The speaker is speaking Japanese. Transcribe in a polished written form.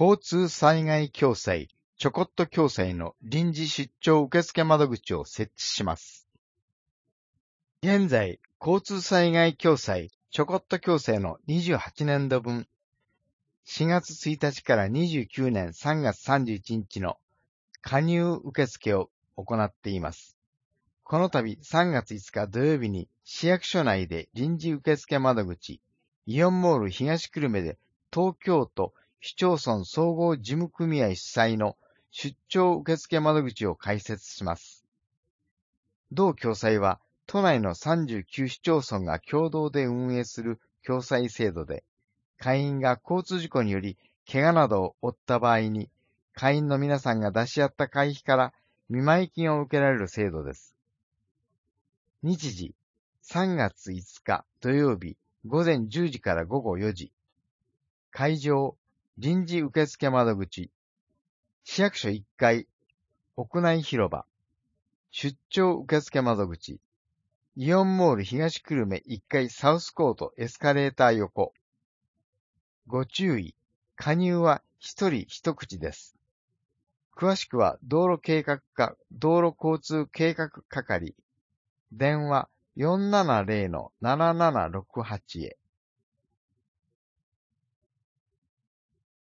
交通災害共済ちょこっと共済の臨時出張受付窓口を設置します。現在、交通災害共済ちょこっと共済の28年度分、4月1日から29年3月31日の加入受付を行っています。この度3月5日土曜日に市役所内で臨時受付窓口、イオンモール東久留米で東京都市町村総合事務組合主催の出張受付窓口を開設します。同共済は都内の39市町村が共同で運営する共済制度で、会員が交通事故により怪我などを負った場合に、会員の皆さんが出し合った会費から見舞金を受けられる制度です。日時、3月5日土曜日午前10時から午後4時。会場、臨時受付窓口。市役所1階、屋内広場。出張受付窓口。イオンモール東久留米1階サウスコートエスカレーター横。ご注意、加入は1人1口です。詳しくは道路計画課、道路交通計画係。電話470-7768へ。